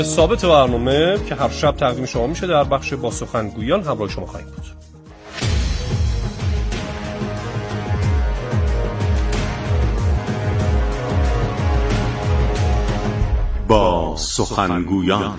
ثابت برنامه که هر شب تقدیم شما میشه در بخش با سخنگویان همراه شما خواهیم بود. با سخنگویان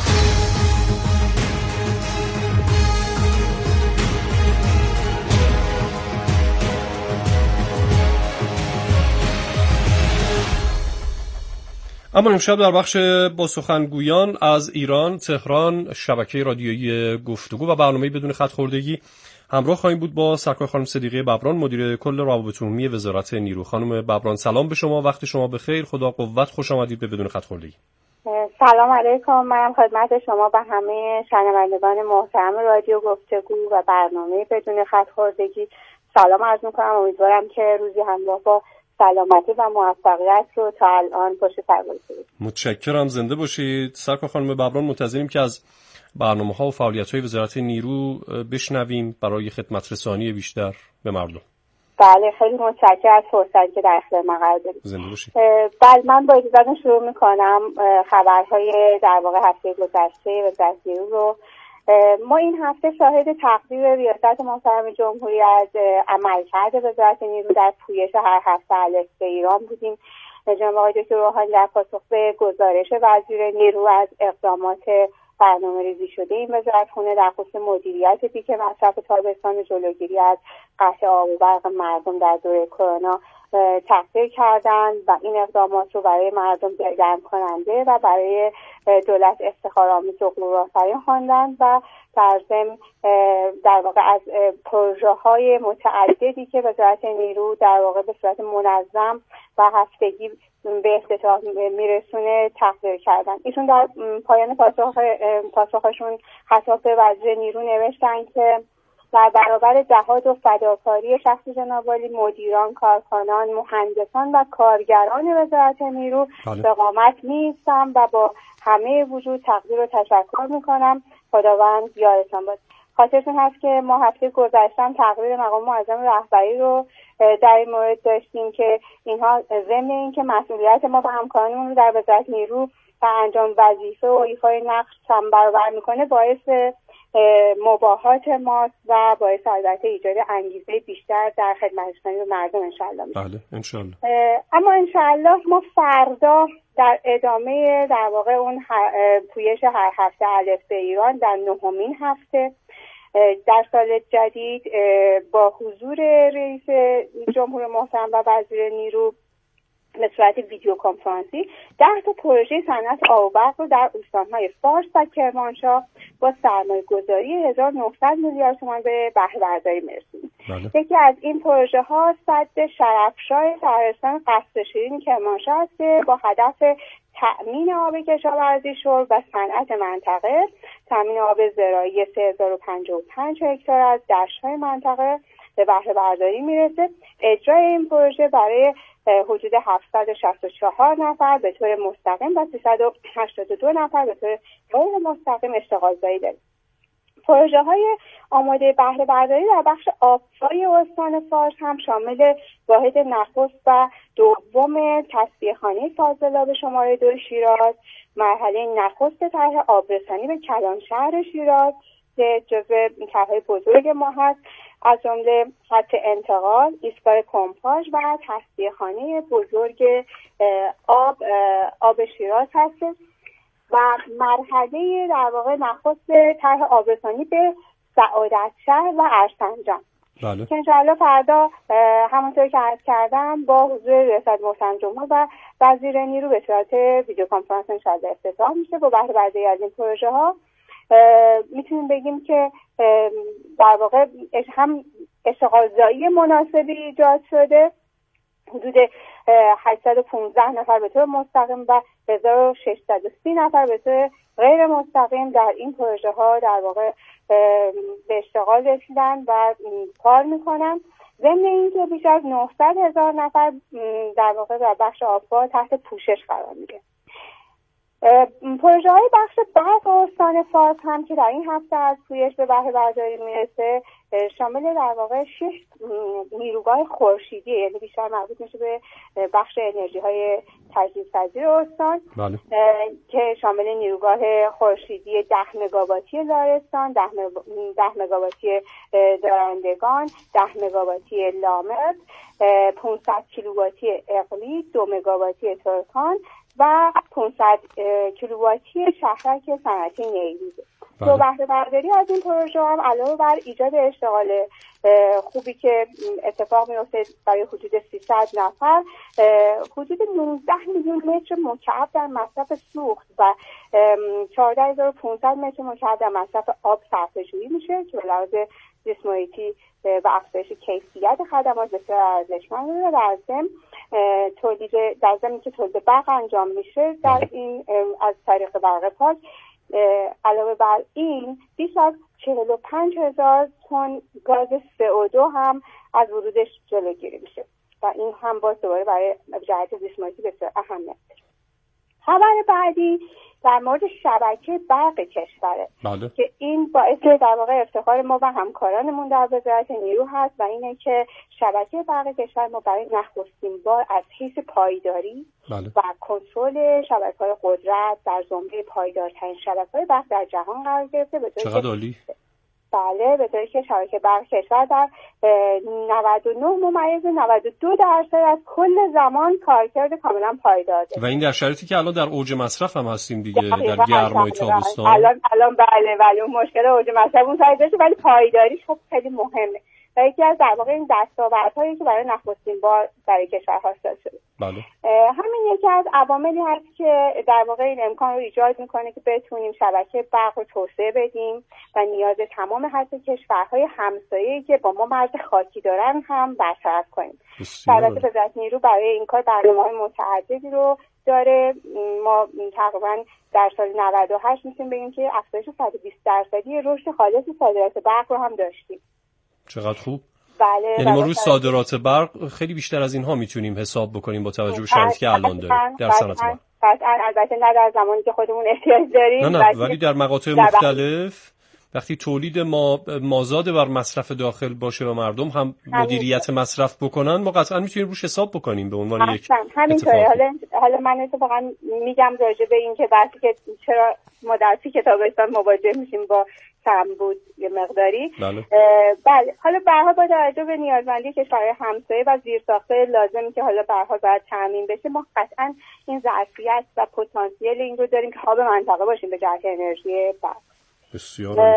اما امشب در بخش با سخنگویان از ایران، تهران، شبکه رادیویی گفتگو و برنامه بدون خط خوردگی همراه خواهیم بود با سرکار خانم صدیقه ببران، مدیر کل روابط عمومی وزارت نیرو. خانم ببران سلام به شما، وقت شما بخیر، خدا قوت، خوش آمدید به بدون خط خوردگی. سلام علیکم، من خدمت شما و همه شنوندگان محترم رادیو گفتگو و برنامه بدون خط خوردگی سلام عرض می‌کنم. امیدوارم که روزی همراه با سلامتی و موفقیت رو تا الان پشت سر بگذارید. متشکرم، زنده باشید. سرکار خانم ببران، منتظریم که از برنامه‌ها و فعالیت‌های وزارت نیرو بشنویم برای خدمت رسانی بیشتر به مردم. بله، خیلی متشکرم از فرصتی که در اختیار ما قرار دادید. زنده باشید. بله، من با اجازهتون شروع می‌کنم خبرهای در واقع هفته گذشته وزارت نیرو رو. ما این هفته شاهد تقریر ریاست محترم جمهوری از عملکرد وزارت نیرو در پویش هر هفته الف به ایران بودیم. جناب آقای دکتر روحانی در پاسخ به گزارش وزیر نیرو از اقدامات برنامه‌ریزی شده این وزارتخونه در خصوص مدیریت پیک مصرف تابستان، جلوگیری از قطع آب و برق مردم در دوره کرونا تقریر کردند و این اقدامات رو برای مردم دلگرم کننده و برای دولت افتخارآمیز و غرورآفرین خواندند و در ضمن در واقع از پروژه‌های متعددی که وزارت نیرو در واقع به صورت منظم و هفتگی به افتتاح میرسونه تقریر کردن. ایشون در پایان پاسخشون خطاب به وزیر نیرو نوشتن که در برابر جهاد و فداکاری شخص جناب عالی، مدیران، کارکنان، مهندسان و کارگران وزارت نیرو به قامت می‌ایستم و با همه وجود تقدیر و تشکر میکنم. خداوند یارتان باد. خاطرتون هست که ما هفته گذشته تقریر مقام معظم رهبری رو در این مورد داشتیم که اینها ضمن این که مسئولیت ما و همکارانمون رو در وزارت نیرو و انجام وظیفه و ایفای نقش هم برابر میکنه، باعث مباهات ماست و باعث البته ایجاد انگیزه بیشتر در خدمت رسانی به مردم انشالله میشه. بله انشالله. اما انشالله ما فردا در ادامه در واقع اون پویش هر هفته الف به ایران در 9مین هفته در سال جدید با حضور رئیس جمهور محترم و وزیر نیرو به صورت ویدیو کنفرانسی 10 تا پروژه صنعت آب و برق رو در استان‌های فارس و کرمانشاه با سرمایه‌گذاری 1900 میلیارد تومان به بهره برداری می‌رسیم. یکی از این پروژه ها سد شرفشاه شهرستان قصر شیرین کرمانشاه است که با هدف تأمین آب کشاورزی شرب و صنعت منطقه، تأمین آب زراعی 3055 هکتار از دشت‌های منطقه به بهره برداری میرسه. اجرای این پروژه برای حدود 764 نفر به طور مستقیم و 382 نفر به طور غیر مستقیم اشتغال زایی داره. پروژه های آماده بهره برداری در بخش آبهای استان فارس هم شامل واحد نخست و دوم تصفیه‌خانه فاضلاب شماره 2 شیراز، مرحله نخست طرح آبرسانی به کلانشهر شیراز که جزو طرح‌های بزرگ ما هست، از جمله خط انتقال، ایستگاه کمپاژ و تصفیه‌خانه بزرگ آب شیراز هست و مرحله در واقع نخست طرح آبرسانی به سعادتشهر و ارسنجان. بله. که انشاءالله فردا همونطور که عرض کردم با حضور ریاست محترم جمهور و وزیر نیرو به صورت ویدیو کنفرانس انشاءالله افتتاح میشه. با بهره برداری از این پروژه ها میتونیم بگیم که در واقع هم اشتغالزایی مناسبی ایجاد شده، حدود 815 نفر به طور مستقیم و 1630 نفر به طور غیر مستقیم در این پروژه ها در واقع به اشتغال رسیدن و کار میکنن. ضمن اینکه بیش از 900,000 نفر در واقع در بخش آبها تحت پوشش قرار میگیرن. پروژه های بخش برق استان فارس هم که در این هفته از پویش به بهره برداری میرسه شامل در واقع 6 نیروگاه خورشیدی، یعنی بیشتر مربوط میشه به بخش انرژی های تجدیدپذیر استان. بله. که شامل نیروگاه خورشیدی 10 مگاواتی لارستان، 10 مگاواتی دارندگان، 10 مگاواتی لامپ، 500 کیلوواتی اقلی، 2 مگاواتی ترکان و 500 کیلوواتی شهرک صنعتی نیروزه. تو بهره برداری از این پروژه هم علاوه بر ایجاد اشتغال خوبی که اتفاق میفته برای حدود 300 نفر، حدود 19 میلیون متر مکعب در مصرف سوخت و 14500 متر مکعب در مصرف آب صرفه‌جویی میشه که به لحاظ زیست محیطی و افزایش کیفیت خدمات بسیار ارزشمنده. در ضمن که تولید برق انجام میشه در این از طریق برق پاک، علاوه بر این بیش از 45,000 تن گاز CO2 هم از ورودش جلوگیری میشه و این هم باز دوباره برای جهت زیست محیطی بسیار اهمیت داره. خبر بعدی در مورد شبکه برق کشوره. بله. که این باعث در واقع افتخار ما و همکارانمون در وزارت نیرو هست و اینه که شبکه برق کشور ما برای نخستین بار از حیث پایداری بله. و کنترل شبکه‌های قدرت در زمره پایدارترین شبکه‌های برق در جهان قرار گرفته. چقدر عالی. بله، به طوری که شبکه برق کشور در 99.92% از کل زمان کارکرد کاملا پایدار داره. و این در شرایطی که الان در اوج مصرف هم هستیم دیگه، در گرمای تابستان. الان بله اون مشکل اوج مصرف اون سایه داشته، ولی پایداریش خب خیلی مهمه و یکی از در واقع این دستاوردهایی که برای نخستین بار برای کشور حاصل شده. بله. همین یکی از عواملی هست که در واقع این امکان رو ایجاد میکنه که بتونیم شبکه برق رو توسعه بدیم و نیاز تمام حتی کشورهای همسایه‌ای که با ما مرز خاکی دارن هم برطرف کنیم. البته وزارت نیرو برای این کار برنامه‌های متعددی رو داره. ما تقریبا در سال 98 میتونیم بگیم که افزایش 120% رشد خالص صادرات برق رو هم داشتیم. چقدر خوب. بله. یعنی ما روی صادرات برق خیلی بیشتر از اینها میتونیم حساب بکنیم با توجه به شرایطی که الان داریم در صنعت برق. البته نه در زمانی که خودمون احتیاج داریم. نه ولی در مقاطع مختلف وقتی تولید ما مازاد بر مصرف داخل باشه و مردم هم مدیریت مصرف بکنن، ما قطعا میتونیم روش حساب بکنیم به عنوان یک همینطوره. حالا من اتفاقا میگم راجع به این که وقتی که چرا ما در تابستان مواجه میشیم با کمبود یه مقداری. بله. حالا به هر حال با توجه به نیازمندی کشورهای همسایه و زیرساخت‌های لازمی که حالا به هر حال باید تامین بشه، ما قطعا این ظرفیت و پتانسیل این رو داریم که هاب منطقه باشیم به جهت انرژی برق. بسیار.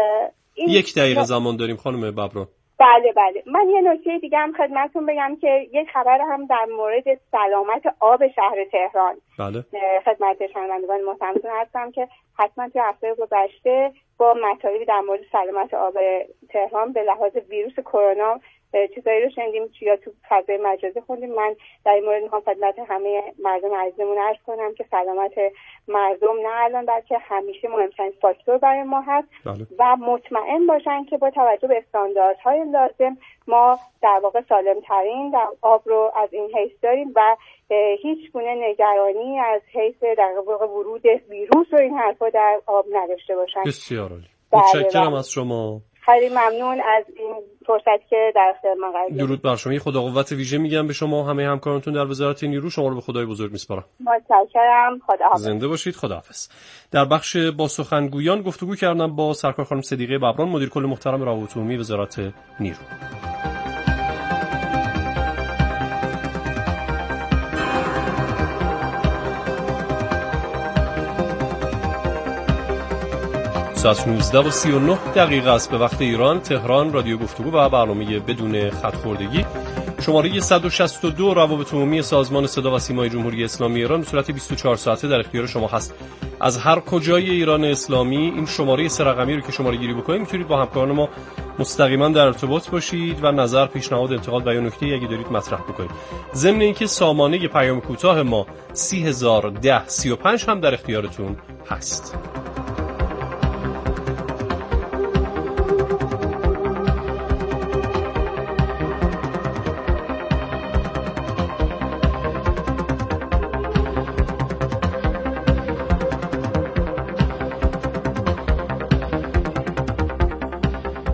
یک دقیقه زمان داریم خانم ببران. بله. من یه نکته دیگه هم خدمتتون بگم که یک خبر هم در مورد سلامت آب شهر تهران. بله. خدمت شنوندگان محترمتون هستم که حتما توی هفته گذشته با مطالبی در مورد سلامت آب تهران به لحاظ ویروس کرونا چیزایی رو شنیدیم یا تو فضای مجازی خوندیم. من در این مورد میخوام خدمت همه مردم عزیزمون عرض کنم که سلامت مردم نه الان بلکه همیشه مهمترین فاکتور برای ما هست. بله. و مطمئن باشن که با توجه به استانداردهای لازم ما در واقع سالمترین در آب رو از این حیث داریم و هیچ گونه نگرانی از حیث در واقع ورود ویروس و این حرفا در آب نداشته باشن. بسیار عالی. متشکرم از شما. خیلی ممنون از این فرصتی که در اختیار من قرار گرفتید. درود بر شما. خدا قوت ویژه میگم به شما و همه همکارانتون در وزارت نیرو. شما رو به خدای بزرگ میسپارم. متشکرم. خداحافظ. زنده باشید. خداحافظ. در بخش با سخنگویان گفتگو کردم با سرکار خانم صدیقه ببران، مدیر کل محترم روابط عمومی وزارت نیرو. ساعت 19:39 است به وقت ایران. تهران. رادیو گفتگو و برنامه بدون خط خوردگی شماره 162 روابط عمومی سازمان صدا و سیمای جمهوری اسلامی ایران به صورت 24 ساعته در اختیار شما هست. از هر کجای ایران اسلامی این شماره 3 رقمی رو که شماره گیری بکنید میتونید با همکاران ما مستقیما در ارتباط باشید و نظر، پیشنهاد، انتقاد و یا نکته‌ای اگه دارید مطرح بکنید. ضمن اینکه سامانه پیام کوتاه ما 3001035 هم در اختیارتون هست.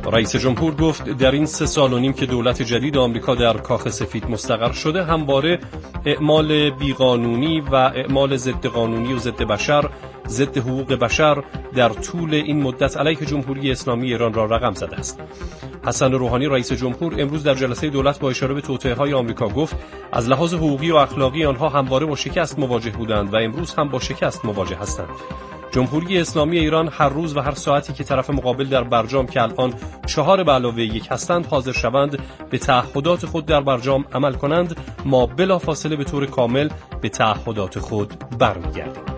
رئیس جمهور گفت در این 3 سال و نیم که دولت جدید آمریکا در کاخ سفید مستقر شده همواره اعمال بیقانونی و اعمال ضد قانونی و ضد بشر، ضد حقوق بشر در طول این مدت علیه جمهوری اسلامی ایران را رقم زده است. حسن روحانی رئیس جمهور امروز در جلسه دولت با اشاره به توطئه‌های آمریکا گفت از لحاظ حقوقی و اخلاقی آنها همواره با شکست مواجه بودند و امروز هم با شکست مواجه هستند. جمهوری اسلامی ایران هر روز و هر ساعتی که طرف مقابل در برجام که الان 4 به علاوه 1 هستند حاضر شوند به تعهدات خود در برجام عمل کنند، ما بلافاصله به طور کامل به تعهدات خود برمیگردیم.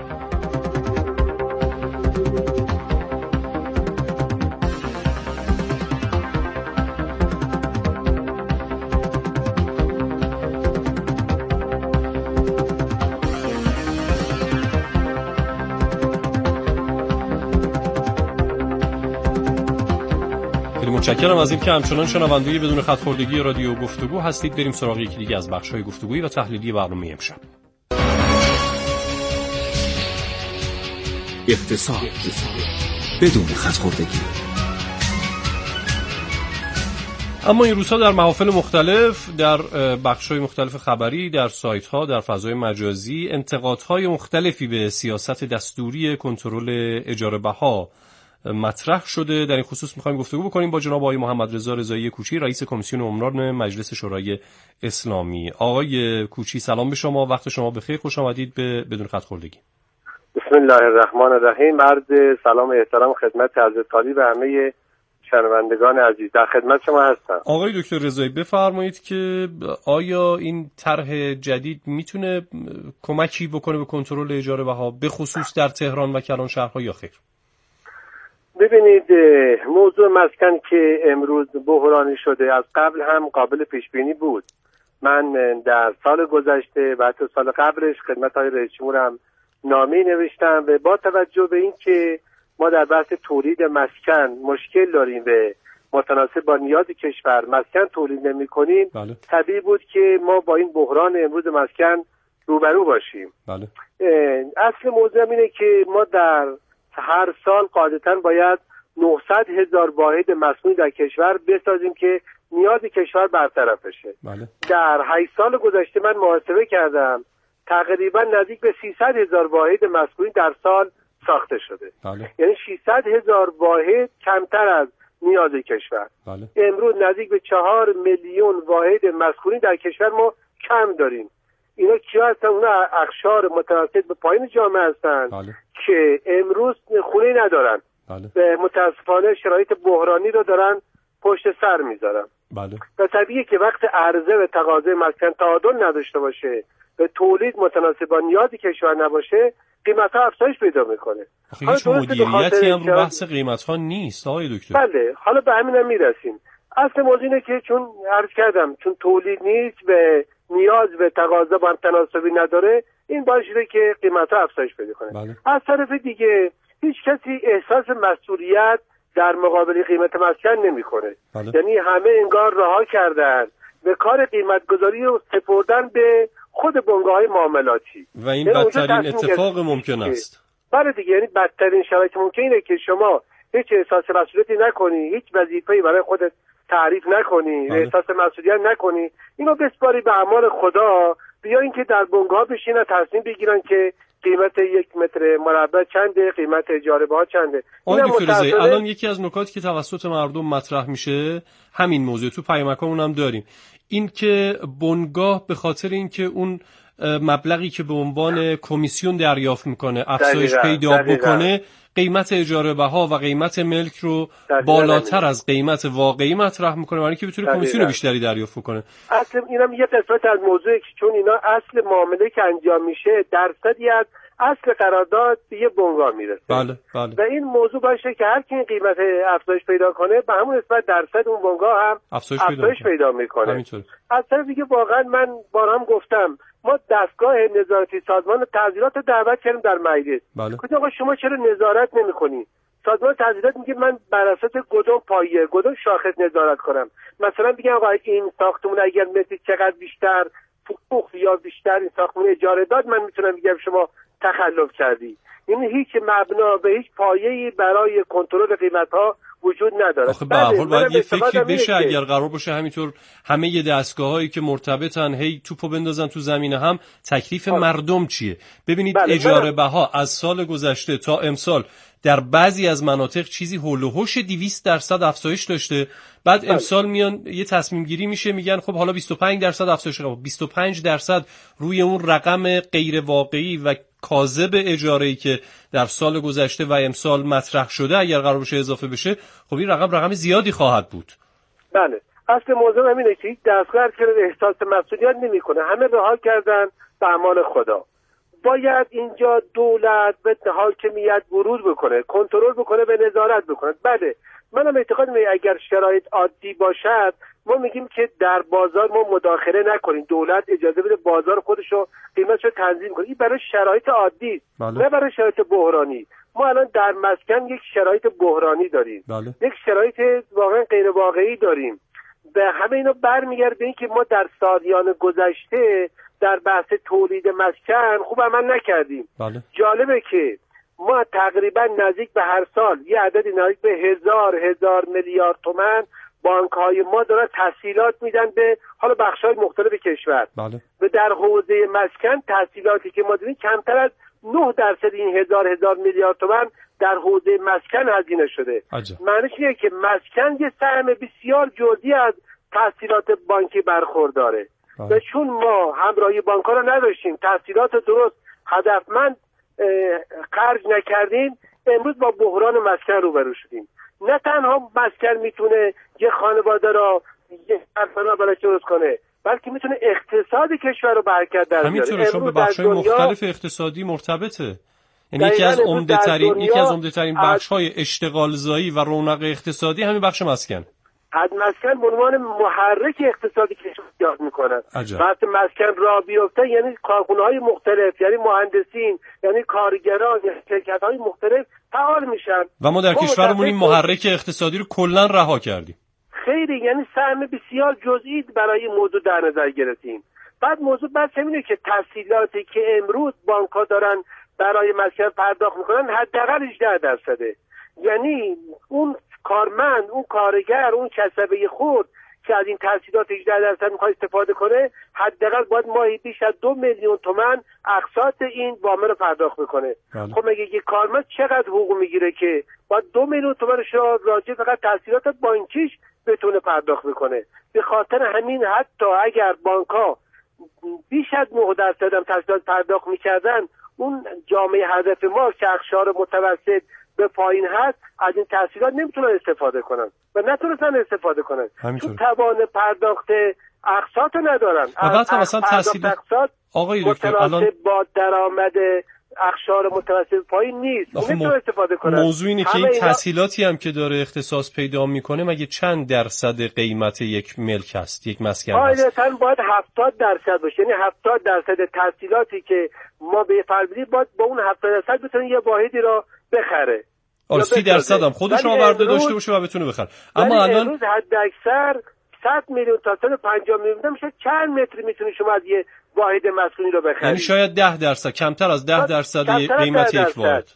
متشکرم از این که همچنان شنونده بدون خط خوردگی رادیو گفتگو هستید. بریم سراغ یکی دیگه از بخش‌های گفتگویی و تحلیلی برنامه امشب. اقتصاد بدون خط خوردگی. اما این روزها در محافل مختلف، در بخش‌های مختلف خبری، در سایت‌ها، در فضای مجازی انتقادهای مختلفی به سیاست دستوری کنترل اجاره بها مطرح شده. در این خصوص می‌خوایم گفتگو بکنیم با جناب آقای محمد رضا رضایی کوچی، رئیس کمیسیون عمران مجلس شورای اسلامی. آقای کوچی سلام به شما، وقت شما بخیر، خوش آمدید به بدون خط خوردگی. بسم الله الرحمن الرحیم. عرض سلام و احترام خدمت حضرت عالی و همه شنوندگان عزیز. در خدمت شما هستم. آقای دکتر رضایی بفرمایید که آیا این طرح جدید میتونه کمکی بکنه به کنترل اجاره بها به خصوص در تهران و کلان شهرها یا خیر؟ ببینید، موضوع مسکن که امروز بحرانی شده از قبل هم قابل پیش بینی بود. من در سال گذشته و حتی سال قبلش خدمت های رئیس جمهور هم نامه‌ای نوشتم و با توجه به این که ما در بحث تولید مسکن مشکل داریم و متناسب با نیاز کشور مسکن تولید نمی‌کنیم، بله. طبیعی بود که ما با این بحران امروز مسکن روبرو باشیم. بله. اصل موضوع اینه که ما در هر سال قاعدتاً باید 900,000 واحد مصنوعی در کشور بسازیم که نیاز کشور برطرف بشه. بله. در 8 سال گذشته من محاسبه کردم تقریبا نزدیک به 300,000 واحد مصنوعی در سال ساخته شده. بله. یعنی 600,000 واحد کمتر از نیاز کشور. بله. امروز نزدیک به 4 میلیون واحد مصنوعی در کشور ما کم داریم. اینا کیا هستن؟ اونا اقشار متوسط به پایین جامعه هستن. بله. که امروز خونه ندارن. بله. متاسفانه شرایط بحرانی رو دارن پشت سر میذارن. بله. و طبیعیه که وقت عرضه و تقاضای مسکن تعادل نداشته باشه و تولید متناسب با نیاز کشور نباشه، قیمت‌ها افزایش پیدا میکنه. هیچ مدیریتی هم رو بحث قیمت‌ها نیست آقای دکتر. بله، حالا به همین هم میرسیم. اصل موضوع اینه که چون عرض کردم چون تولید نیست و نیاز به تقاضا با هم تناسبی نداره، این باعث شده که قیمت‌ها افزایش پیدا کنه. بله. از طرف دیگه هیچ کسی احساس مسئولیت در مقابل قیمت مسکن نمی‌کنه. بله. یعنی همه انگار رها کردن به کار قیمت‌گذاری رو سپردن به خود بنگاه‌های معاملاتی و این بدترین اتفاق ممکن است. بله دیگه، یعنی بدترین شرایط ممکنه که شما هیچ احساس مسئولیتی نکنی، هیچ وظیفه‌ای برای خودت تعریف نکنی، بله. احساس مسئولیت نکنی، اینو بسپاری به اعمال خدا، بیا اینکه در بنگاه بشینن تصمیم بگیرن که قیمت 1 متر مربع چنده، قیمت اجاره بها چنده. آقای دکتر رضایی، الان یکی از نکاتی که توسط مردم مطرح میشه همین موضوع، تو پیامکمون هم داریم، این که بنگاه به خاطر اینکه اون مبلغی که به عنوان کمیسیون دریافت میکنه افزایش پیدا بکنه، قیمت اجاره بها و قیمت ملک رو بالاتر از قیمت واقعی مطرح میکنه، برای اینکه بتونه کمیسیون بیشتری دریافت کنه. اصل اینم یه قسمت از موضوعی که چون اینا اصل معامله که انجام میشه درصدی از اصل قرارداد به یه بنگاه میرسه. بله. بله. و این موضوع باشه که هر کی این قیمت افزایش پیدا کنه به همون نسبت درصد اون بنگاه هم افزایش پیدا میکنه. همینطور. از طرف دیگه واقعا من بارها هم گفتم ما دستگاه نظارتی سازمان تعزیرات رو دعوت کردیم در مجلس. بله. گفتم آقا شما چرا نظارت نمی‌کنی؟ سازمان تعزیرات میگه من بر اساس کدوم پایه کدوم شاخص نظارت کنم. مثلا میگن آقا این ساختمون اگر متر چقدر بیشتر فروخت یا بیشتر این ساختمون اجاره داد، من میتونم بگم شما تخلف کردی. یعنی هیچ مبنا به هیچ پایه‌ای برای کنترل قیمت‌ها وجود نداره. آخه به هر حال باید یه فکری بشه اگر قرار باشه همینطور همه ی دستگاه‌هایی که مرتبطن هی توپو بندازن تو زمین هم، تکلیف مردم چیه؟ ببینید اجاره بها از سال گذشته تا امسال در بعضی از مناطق چیزی هول و هوش 200% افزایش داشته، بعد امسال میان یه تصمیم گیری میشه میگن خب حالا 25% افزایش، 25% روی اون رقم غیر واقعی و کاذب اجاره‌ای که در سال گذشته و امسال مطرح شده اگر قرار باشه اضافه بشه، خب این رقم زیادی خواهد بود. بله، اصل موضوع همینه که هیچ دستگاه که احساس مسئولیت نمیکنه، همه رها کردن به امان خدا. باید اینجا دولت به حاکمیت ورود بکنه، کنترل بکنه، به نظارت بکنه. بله، منم اعتقاد می‌کنم اگر شرایط عادی باشد ما میگیم که در بازار ما مداخله نکنیم، دولت اجازه بده بازار خودشو قیمتشو تنظیم کنه. این برای شرایط عادی، نه برای شرایط بحرانی. ما الان در مسکن یک شرایط بحرانی داریم، یک شرایط واقعا غیر واقعی داریم. به همه اینا برمیگرده به اینکه ما در سالیان گذشته در بحث تولید مسکن خوب عمل نکردیم. جالبه که ما تقریبا نزدیک به هر سال یه عددی نزدیک به هزار میلیارد تومان بانک‌های ما دارن تسهیلات میدن به حالا بخش‌های مختلف کشور. و در حوزه مسکن تسهیلاتی که ما داریم کمتر از 9% این هزار میلیارد تومان در حوزه مسکن هزینه شده. معنیش اینه که مسکن یه سهم بسیار جزئی از تسهیلات بانکی برخورداره. و چون ما همراهی بانک‌ها رو نداشتیم، تسهیلات درست هدفمند خرج نکردیم، امروز با بحران مسکن روبرو شدیم. نه تنها مسکن میتونه یه خانواده را یه سرپناه براش درست کنه، بلکه میتونه اقتصاد کشور رو به حرکت در بیاره. همینطوره، شما به بخش‌های مختلف اقتصادی مرتبطه. یعنی یکی از عمده‌ترین بخش‌های اشتغالزایی و رونق اقتصادی همین بخش مسکن. از مسکن به عنوان محرک اقتصادی کشور یاد میکنن. وقتی مسکن را بیفته یعنی کارخونه‌های مختلف، یعنی مهندسین، یعنی کارگران، یعنی شرکت‌های مختلف فعال میشن و ما در کشورمون این محرک اقتصادی رو کلاً رها کردیم. خیلی، یعنی سهم بسیار جزئی برای این موضوع در نظر گرفتیم. بعد موضوع بس همینه که تسهیلاتی که امروز بانک‌ها دارن برای مسکن پرداخت میکنن حداقل 18%. یعنی اون کارمند، اون کارگر، اون کسبه خود که از این تسهیلات 18% میخواد استفاده کنه حداقل باید ماهی بیش از 2 میلیون تومان اقساط این وام رو پرداخت بکنه. خب مگه یک کارمند چقدر حقوق میگیره که باید 2 میلیون تومانش رو راجع فقط تسهیلات بانکیش بتونه پرداخت بکنه؟ به خاطر همین حتی اگر بانک‌ها بیش از 9% هم تسهیلات پرداخت میکردن، اون جامعه هدف ما که اقشار متوسط به پایین هست از این تسهیلات نمیتونن استفاده کنن و نتونستن استفاده کنن چون توان پرداخت اقساط ندارن. بعد هم اصلا تسهیلات آقای دکتر الان با درآمد اقشار متوسط پایین نیست، نمیتونن استفاده کنن. موضوع اینه که این تسهیلاتی هم که داره اختصاص پیدا میکنه مگه چند درصد قیمت یک ملک هست، یک مسکن هست؟ قاعدتاً باید 70% باشه، یعنی 70% تسهیلاتی که ما به فرض بدیم باید با اون 70% بتونه یه واحدی را بخره. 30% هم خودش آورده داشته باشه و بتونه بخره. اما الان امروز حد اکثر 100 میلیون تا 150 میلیون میشه چند متر میتونی شما از یه واحد مسکونی رو بخری؟ یعنی شاید 10%، کمتر از 10% قیمت یک واحد.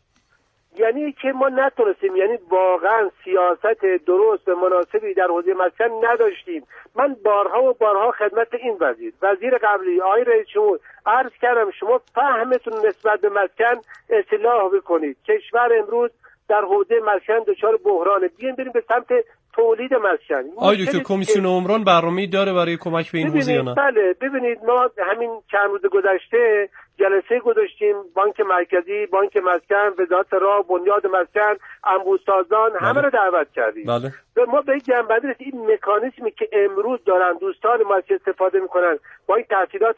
یعنی که ما نتونستیم، یعنی واقعا سیاست درست و مناسبی در حوزه مسکن نداشتیم. من بارها خدمت این وزیر قبلی آقای رئیس جمهور عرض کردم شما فهمتون نسبت به مسکن اصلاح بکنید. کشور امروز در حوزه مسکن دچار بحرانه، بیاین بریم به سمت تولید مسکن. آقای دکتر کمیسیون عمران برنامه‌ای داره برای کمک به این حوزه یا نه؟ بله، ببینید ما همین چند روز گذشته جلسه گذاشتیم، بانک مرکزی، بانک مسکن، وزارت راه، بنیاد مسکن، انبوه‌سازان همه رو دعوت کردیم. بله. و ما به جنبندی رسیدیم این مکانیزمی که امروز دارن دوستان ما استفاده میکنن با این تسهیلات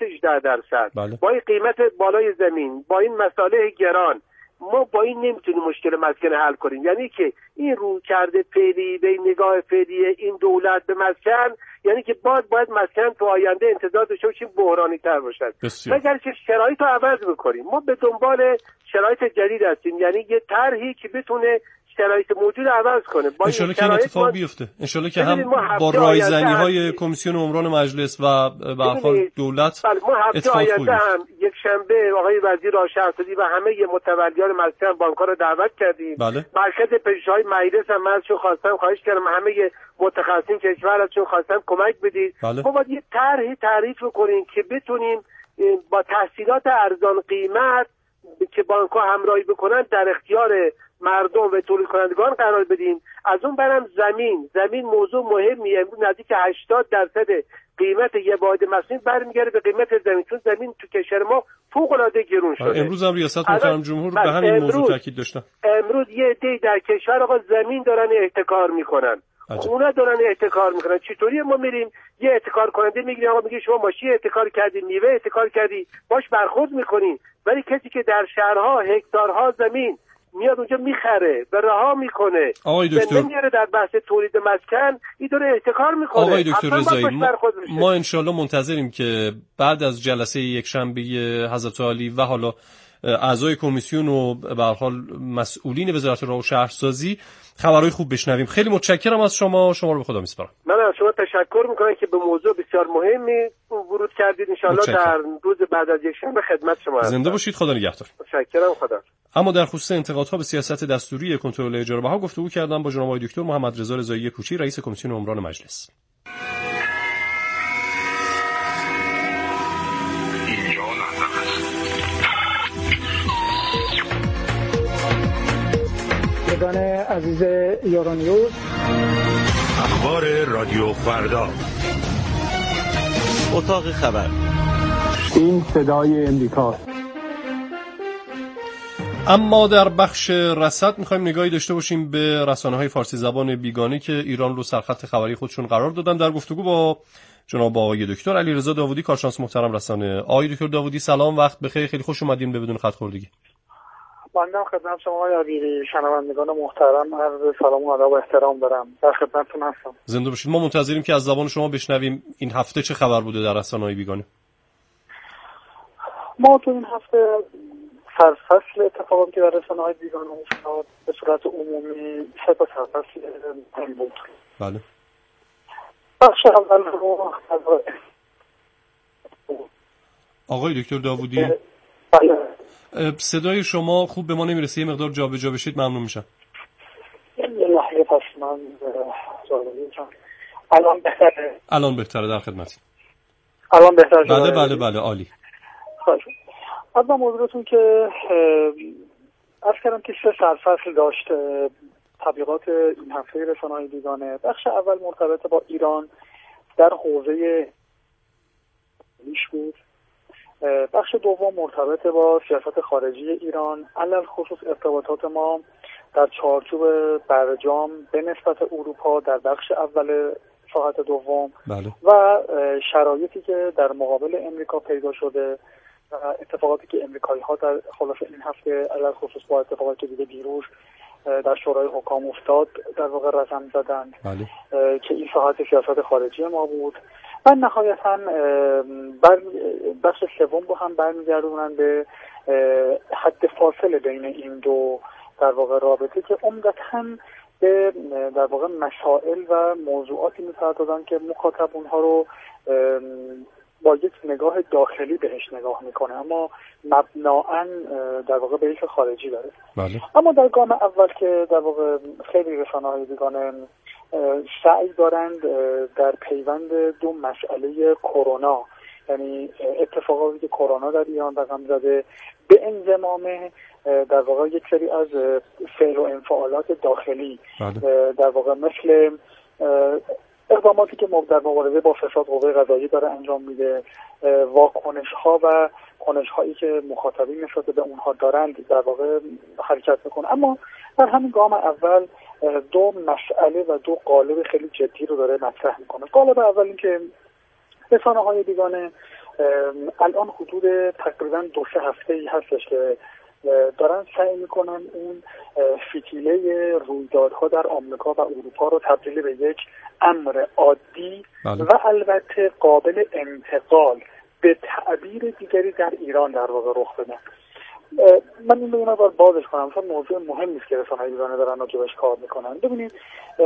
18%، با این قیمت بالای زمین، با این مصالح گران، ما با این نمیتونیم مشکل مسکن حل کنیم. یعنی که این رو کرده فعلی به این نگاه فعلی این دولت به مسکن، یعنی که باید مسکن تو آینده انتظار داشته باشیم بحرانی تر باشد. اگر که شرایط رو عوض بکنیم، ما به دنبال شرایط جدید هستیم، یعنی یه طرحی که بتونه شرایط موجود عوض کنه. با انشالله که این اتفاق بیفته، انشالله که هم با رایزنی‌های کمیسیون عمران مجلس و به هر حال دولت ما هفته آینده هم یک شنبه آقای وزیر راشد اسدی و همه متولیان مسکن بانک‌ها رو دعوت کردیم. مرکز پژوهش‌های مجلس هم ازشون خواهش کردم همه متخصصین کشور ازشون خواستم کمک بدید. ما باید یه طرحی تعریف کنیم که بتونیم با تحصیلات ارزان قیمت که بانک‌ها همراهی بکنن در اختیار مردم و تولید کنندگان قرار بدیم. از اون برم زمین موضوع مهمیه. امروز نزدیک 80% قیمت یه واحد مسکونی برمیگرده به قیمت زمین، چون زمین تو کشور ما فوق‌العاده گرون شده. امروز هم ریاست محترم جمهور به همین موضوع تاکید داشتن. امروز یه عده در کشور آقا زمین دارن احتکار میکنن، اونا دارن احتکار میکنن. چطوری ما میریم یه احتکار کننده میگیریم آقا میگه شما ماشین احتکار کردی، میوه احتکار کردی، باش برخورد میکنی، ولی کسی که در شهرها هکتارها زمین میاد اونجا میخره و رها میکنه، آقای دکتر نمیاره در بحث تولید مسکن، این داره احتکار میکنه. آقای دکتر رضایی ما انشالله منتظریم که بعد از جلسه یک شنبه حضرت عالی و حالا اعضای کمیسیون و به هر حال مسئولین وزارت راه و شهرسازی خبرهای خوب بشنویم. خیلی متشکرم از شما رو به خدا میسپارم. من از شما تشکر میکنم که به موضوع بسیار مهمی ورود کردید. انشالله در روز بعد از یک شنبه خدمت شما هستم. زنده باشید. خدا نگهدار. متشکرم. خدا. اما در خصوص انتقادها به سیاست دستوری کنترل اجاره بها گفتگو کردم با جناب آقای دکتر محمد رضا رضایی کوچی، رئیس کمیسیون عمران مجلس. یگان عزیز یورانیوز، اخبار رادیو فردا، اتاق خبر، این صدای امریکاست. اما در بخش رصد می‌خوایم نگاهی داشته باشیم به رسانه‌های فارسی زبان بیگانه که ایران رو سرخط خبری خودشون قرار دادن. در گفتگو با جناب آقای دکتر علیرضا داوودی، کارشناس محترم رسانه. آقای دکتر داوودی سلام، وقت بخیر، خیلی خوش اومدین به بدون خط خوردگی. بنده خدمت شما آقای عزیزی، شنوندگان محترم عرض سلام و ادب و احترام دارم. در خدمتتون هستم. زنده باشید. ما منتظریم که از زبان شما بشنویم این هفته چه خبر بوده در رسانه‌های بیگانه. ما تو این هفته سرفصل اتفاقاتی که در رسانه‌های بیگانه افتاد به صورت عمومی سه تا سرفصل مهم بود. بله. بخش اول رو آقای دکتر داوودی، بله. صدای شما خوب به ما نمیرسه، یه مقدار جابجا بشید ممنون میشم. یه لحظه پس من الان بهتره؟ الان بهتره، در خدمتی. الان بهتره شده؟ بله بله عالی. خواهش. از موضوعتون که عرض کردم که سه سرفصل داشت تبلیغات این هفته رسانه‌های بیگانه. بخش اول مرتبط با ایران در حوزه ایش بود. بخش دوم مرتبط با سیاست خارجی ایران، علل خصوص ارتباطات ما در چارچوب برجام به نسبت اروپا در بخش اول ساعت دوم. بله. و شرایطی که در مقابل امریکا پیدا شده و اتفاقاتی که امریکایی‌ها در خلاص این هفته علل خصوص با اتفاقاتی که دیگه دیروز در شورای حکام افتاد در واقع رقم زدن. بله. که این ساحت سیاست خارجی ما بود و نهایتاً بخش سوم رو هم برمیگردونن به حد فاصله بین این دو در واقع رابطه که عمدتاً به در واقع مسائل و موضوعاتی می‌پردازن که مخاطب اونها رو با یک نگاه داخلی بهش نگاه میکنه اما مبناً در واقع بهش خارجی داره. بله. اما در گام اول که در واقع خیلی رسانه‌های بیگانه سعی دارند در پیوند دو مسئله کرونا، یعنی اتفاقاتی که کرونا در ایران رقم زده به انضمام در واقع یک سری از فعل و انفعالات داخلی، در واقع مثل اقداماتی که در مبارزه با فساد قوه قضاییه داره انجام میده، واکنش‌ها و کنش‌هایی که مخاطبین نسبت به اونها دارند در واقع حرکت میکنه. اما در همین گام اول دو مسئله و دو قالب خیلی جدی رو داره مطرح میکنه. قالب اول این که رسانه‌های بیگانه الان حدود تقریبا 2-3 هفته‌ای هستش که دارن سعی میکنن اون فتیله رویدادها در آمریکا و اروپا رو تبدیل به یک امر عادی و البته قابل انتقال به تعبیر دیگری در ایران در واقع رخ بدن. من این رو باید بازش کنم چون موضوع مهمی است که رسانه‌های بیگانه دارن راجبش کار میکنن. ببینید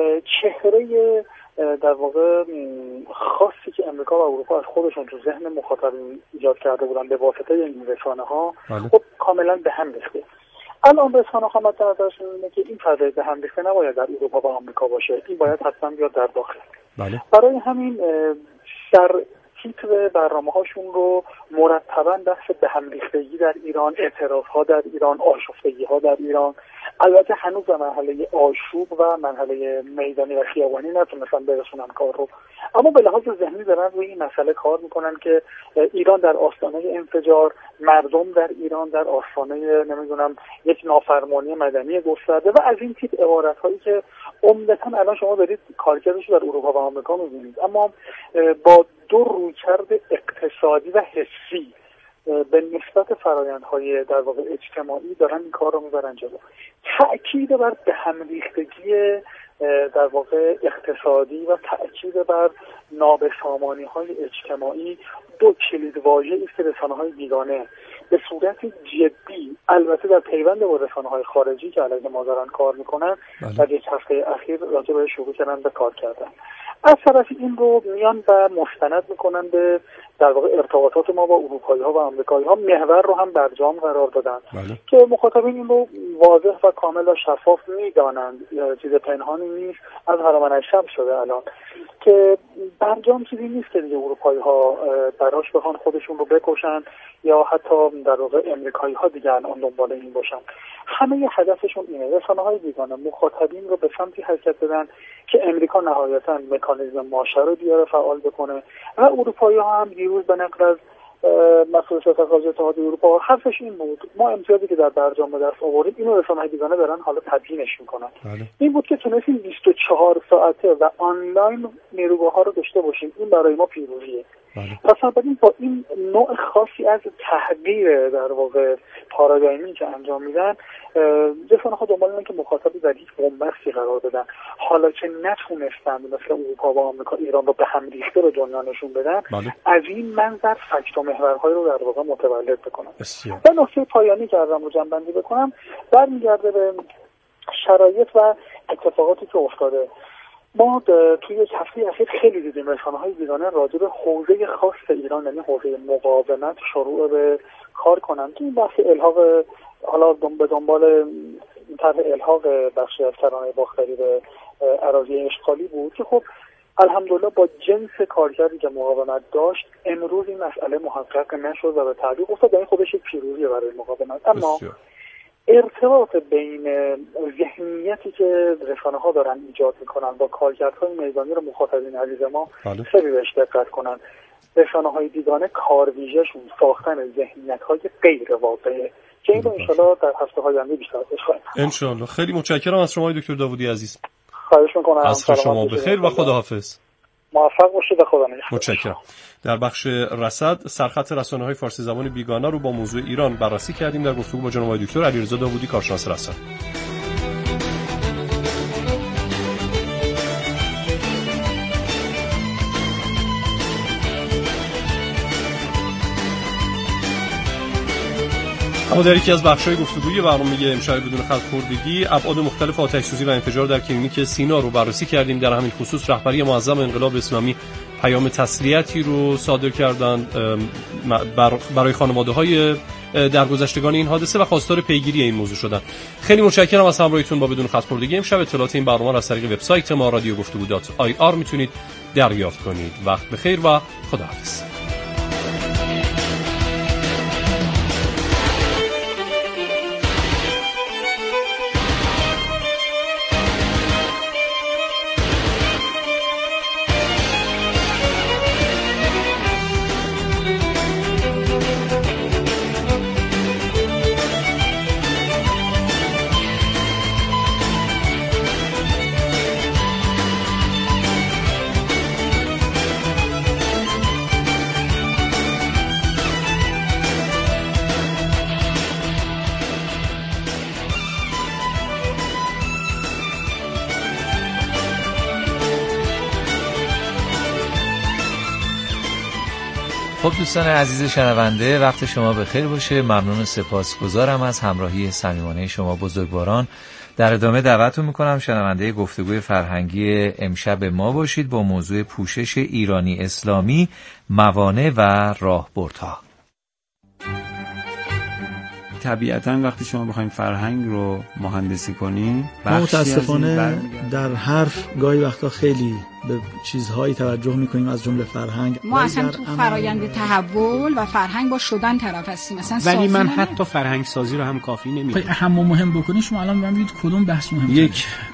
چهره در واقع خاصی که امریکا و اروپا از خودشون تو ذهن مخاطبین ایجاد کرده بودن به واسطه این رسانه‌ها خب کاملا به هم ریخته. الان رسانه‌ها مد نظرشون اینه که این فضای به هم ریخته نباید در اروپا و آمریکا باشه، این باید حتما بیاد در داخل. برای همین در تیتر برنامه‌هاشون رو مرتباً بحث به هم ریختگی در ایران، اعتراض‌ها در ایران، آشفتگی‌ها در ایران، البته هنوز به مرحله آشوب و مرحله میدانی و خیابانی نتونستن برسونن کار رو، اما به لحاظ ذهنی دارن روی این مسئله کار میکنن که ایران در آستانه انفجار، مردم در ایران در آستانه نمیدونم یک نافرمانی مدنی گسترده و از این تیپ عبارت‌هایی که عمدتاً الان شما دارید کارکردش در اروپا و آمریکا می‌بینید، اما با دو رویکرد اقتصادی و حسی به نسبت فرآیندهای در واقع اجتماعی دارن این کار رو میبرن جلو. تأکید بر به هم ریختگی در واقع اقتصادی و تأکید بر نابسامانی‌های اجتماعی دو کلیدواژه‌ای است که رسانه‌های بیگانه به صورت جدی، البته در پیوند با رسانه‌های خارجی که علیه ما دارن کار میکنن، در یک هفته اخیر راجع به شروع کردن به کار کردن. از طرف این رو میان و مستند میکنن به در واقع ارتباطات ما با اروپایی‌ها و آمریکایی‌ها، محور رو هم برجام قرار دادن که مخاطبین این رو واضح و کامل و شفاف میدانند، چیز پنهانی نیست، از هرمن شمس شده الان که برجام چیزی نیست که دیگه اروپایی‌ها براش بخوان خودشون رو بکشن یا حتی در واقع امریکایی‌ها دیگه الان دنبال این باشن. همه هدفشون اینه رسانه‌های بیگانه مخاطبین رو به سمتی حرکت بدن که امریکا نهایتاً مکانیزم ماشه رو بیاره فعال بکنه و اروپایی‌ها هم دیروز به نقل از مسئول سیاست خارجی اتحادیه اروپا حرفش این بود، ما امتیازی که در برجام به دست آوردیم اینو رسانه‌های بیگانه دارن حالا تبیینش میکنن. این بود که تونستیم 24 ساعته و آنلاین نیروگاه‌ها رو داشته باشیم، این برای ما پیروزیه. پس بنابراین با این نوع خاصی از تحقیر در واقع پارادایمی که انجام میدن، رسانه‌ها دنبال اینن که مخاطبی در یک بنبستی قرار بدن. حالا که نتونستن مثل اروپا و آمریکا ایران رو به هم ریخته به دنیا نشون بدن، از این منظر فکت و محورهای رو در واقع متولد بکنن. و نکته پایانی که ازم رو جمع‌بندی بکنم برمیگرده به شرایط و اتفاقاتی که افتاده. ما توی یک هفته اخیر خیلی دیدیم رسانه‌های بیگانه راجع به حوزه خاص ایران، یعنی حوزه مقاومت، شروع به کار کنن که این بحث الحاق، حالا به دنبال این طرح الحاق بخشی از کرانه باختری به اراضی اشغالی بود که خب الحمدلله با جنس کارکردی که مقاومت داشت امروز این مسئله محقق نشد و به تعویق افتاد. این خودش یک پیروزیه برای مقاومت. اما ارتباط بین ذهنیتی که رسانه‌ها دارن ایجاد میکنن با کارکردهای میدانی رو مخاطبین عزیز ما خیلی بهش دقت کنن. رسانه‌های بیگانه کارویژه‌شون ساختن ذهنیت‌های غیر واقعه که این رو انشالله در هفته‌های آینده بیشتر بشنویم. انشالله. خیلی متشکرم از شما دکتر داوودی عزیز. خواهش می‌کنم. عصر شما بخیر و خداحافظ. موفق باشید و خدا نگهدار. متشکرم. در بخش رصد سرخط رسانه‌های فارسی زبان بیگانه رو با موضوع ایران بررسی کردیم در گفتگو با جناب دکتر علیرضا داوودی، کارشناس رسانه. اما در یکی از بخش‌های گفتگوی برنامه امشب بدون خط‌خوردگی ابعاد مختلف آتش‌سوزی و انفجار در کلینیک سینا رو بررسی کردیم. در همین خصوص رهبری معظم انقلاب اسلامی پیام تسلیتی رو صادر کردند برای خانواده‌های درگذشتگان این حادثه و خواستار پیگیری این موضوع شدند. خیلی متشکرم از همراهیتون با بدون خط‌خوردگی. امشب اطلاعات این برنامه را از طریق وبسایت ما radiogoftugo.ir میتونید دریافت کنید. وقت بخیر و خداحافظ. خب دوستان عزیز شنونده، وقت شما بخیر باشه. ممنون و سپاسگزارم از همراهی صمیمانه شما بزرگواران. در ادامه دعوتتون میکنم شنونده گفتگوی فرهنگی امشب ما باشید با موضوع پوشش ایرانی اسلامی، موانع و راهبردها. طبیعتاً وقتی شما بخواید فرهنگ رو مهندسی کنین، متاسفانه در حرف گاهی وقتا خیلی به چیزهایی توجه میکنیم از جمله فرهنگ. ما اصلا تو فرایند تحول و فرهنگ با شدن طرف هستیم. ولی من حتی فرهنگ سازی رو هم کافی نمیدونم. اهم و مهم بکنید شما الان ببینید کدوم بحث مهمه. یک